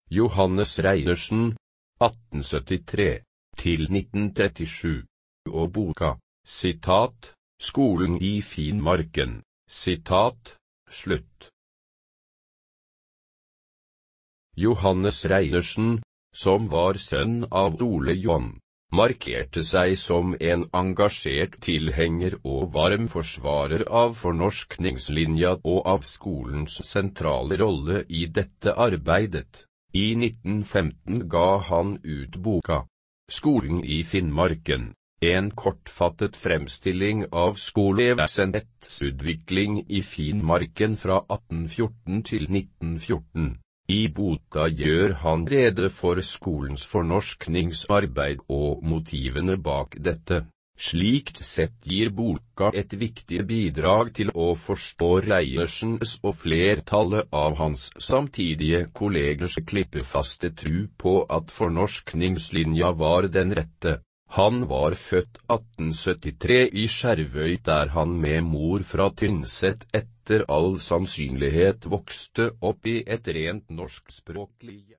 Johannes Reinertsen, 1873 til 1937, og boka, sitat, Skolen i Finnmarken, sitat, slutt. Johannes Reinertsen, som var sønn av Ole John, markerte seg som en engasjert tilhenger og varm forsvarer av fornorskningslinja og av skolens sentrale rolle i dette arbeidet. I 1915 ga han ut boka, Skolen i Finnmarken, en kortfattet fremstilling av skolevesenets utvikling i Finnmarken fra 1814 til 1914. I boka gjør han rede for skolens fornorskningsarbeid og motivene bak dette. Slikt sett gir boka et viktig bidrag til å forstå Reinertsens og flertallet av hans samtidige kollegers klippefaste tro på at fornorskningslinja var den rette. Han var født 1873 i Skjervøy der han med mor fra Tynset etter all sannsynlighet vokste opp i et rent norskspråklig